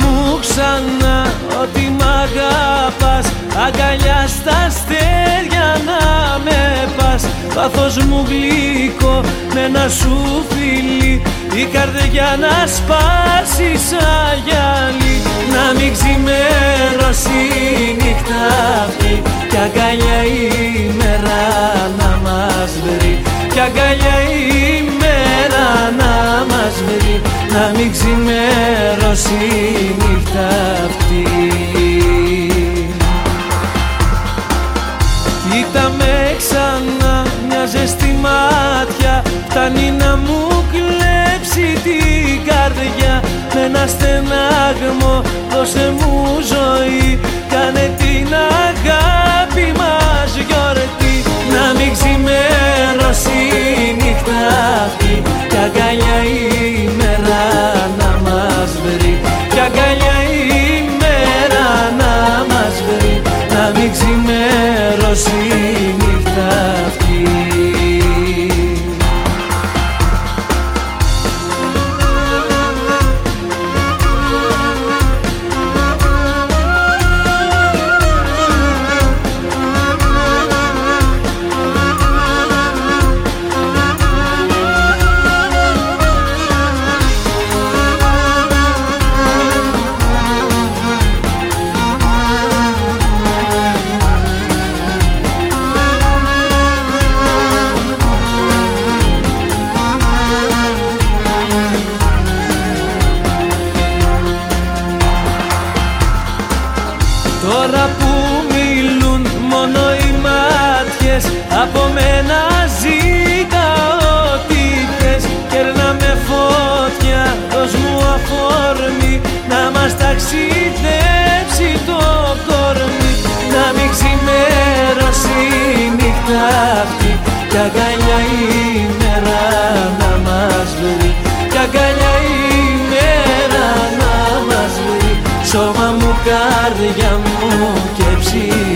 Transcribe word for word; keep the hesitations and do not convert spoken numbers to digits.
μου ξανά ότι μ' αγαπάς, αγκαλιά στα αστέρια να με πας. Πάθος μου γλυκό με ένα σου φιλί, η καρδιά να σπάσει σαν γυαλί. Να μην ξημερώσει η νύχτα αυτή κι αγκαλιά η μέρα να μας βρει, κι αγκαλιά η μέρα να μας βρει. Να μην ξημερώσει η νύχτα αυτή. Κοίτα με ξανά μια ζεστή μάτια, φτάνει να μου κλέψει την καρδιά. Με ένα στενάγμο δώσε μου ζωή, κάνε την αγάπη μας γιορτή. Να μην ξημερώσει η νύχτα αυτή κι αγκαλιά η μέρα να μας βρει, κι αγκαλιά η μέρα να μας βρει. Να μην ξημερώσει η νύχτα αυτή. Τώρα που μιλούν μόνο οι μάτιες, από μένα ζητάω ό,τι θες. Κέρνα με φωτιά, δώσ' μου αφορμή, να μας ταξιδέψει το κορμί. Να μην ξημερώσει η νύχτα αυτή κι αγκαλιά η μέρα να μας βρει, κι αγκαλιά η μέρα να μας βρει. Σώμα μου, καρδιά μου και ψυχή